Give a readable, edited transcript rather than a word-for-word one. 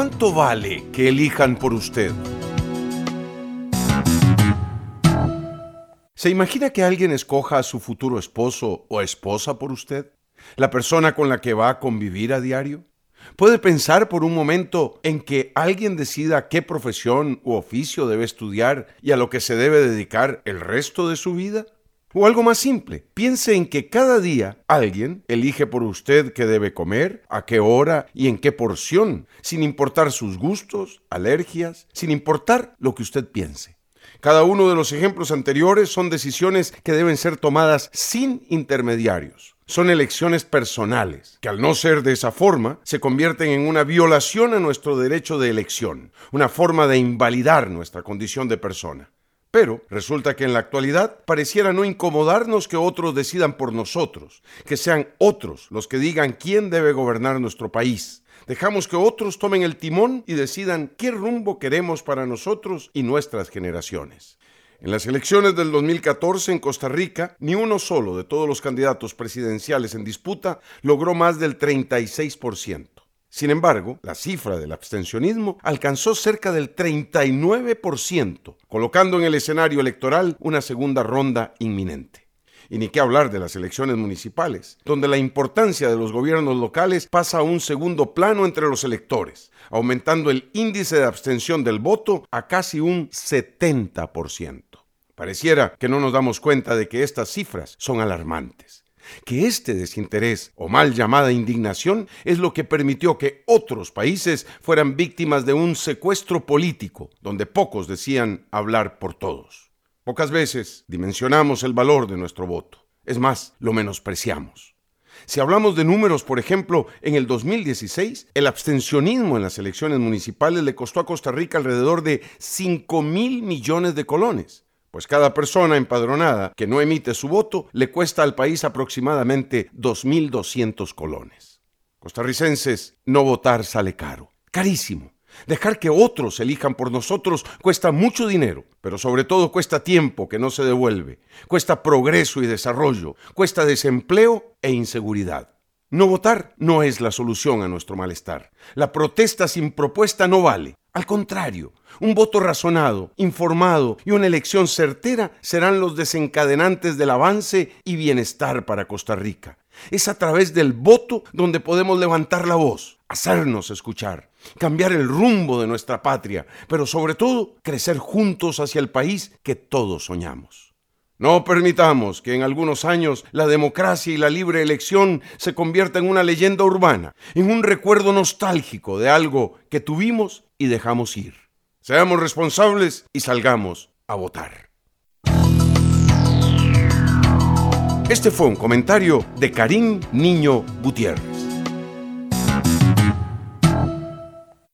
¿cuánto vale que elijan por usted? ¿Se imagina que alguien escoja a su futuro esposo o esposa por usted? ¿La persona con la que va a convivir a diario? ¿Puede pensar por un momento en que alguien decida qué profesión u oficio debe estudiar y a lo que se debe dedicar el resto de su vida? O algo más simple, piense en que cada día alguien elige por usted qué debe comer, a qué hora y en qué porción, sin importar sus gustos, alergias, sin importar lo que usted piense. Cada uno de los ejemplos anteriores son decisiones que deben ser tomadas sin intermediarios. Son elecciones personales, que al no ser de esa forma, se convierten en una violación a nuestro derecho de elección, una forma de invalidar nuestra condición de persona. Pero resulta que en la actualidad pareciera no incomodarnos que otros decidan por nosotros, que sean otros los que digan quién debe gobernar nuestro país. Dejamos que otros tomen el timón y decidan qué rumbo queremos para nosotros y nuestras generaciones. En las elecciones del 2014 en Costa Rica, ni uno solo de todos los candidatos presidenciales en disputa logró más del 36%. Sin embargo, la cifra del abstencionismo alcanzó cerca del 39%, colocando en el escenario electoral una segunda ronda inminente. Y ni qué hablar de las elecciones municipales, donde la importancia de los gobiernos locales pasa a un segundo plano entre los electores, aumentando el índice de abstención del voto a casi un 70%. Pareciera que no nos damos cuenta de que estas cifras son alarmantes. Que este desinterés, o mal llamada indignación, es lo que permitió que otros países fueran víctimas de un secuestro político, donde pocos decían hablar por todos. Pocas veces dimensionamos el valor de nuestro voto. Es más, lo menospreciamos. Si hablamos de números, por ejemplo, en el 2016, el abstencionismo en las elecciones municipales le costó a Costa Rica alrededor de 5,000 millones de colones. Pues cada persona empadronada que no emite su voto le cuesta al país aproximadamente 2,200 colones. Costarricenses, no votar sale caro, carísimo. Dejar que otros elijan por nosotros cuesta mucho dinero, pero sobre todo cuesta tiempo que no se devuelve, cuesta progreso y desarrollo, cuesta desempleo e inseguridad. No votar no es la solución a nuestro malestar. La protesta sin propuesta no vale. Al contrario, un voto razonado, informado y una elección certera serán los desencadenantes del avance y bienestar para Costa Rica. Es a través del voto donde podemos levantar la voz, hacernos escuchar, cambiar el rumbo de nuestra patria, pero sobre todo crecer juntos hacia el país que todos soñamos. No permitamos que en algunos años la democracia y la libre elección se convierta en una leyenda urbana, en un recuerdo nostálgico de algo que tuvimos y dejamos ir. Seamos responsables y salgamos a votar. Este fue un comentario de Karim Niño Gutiérrez.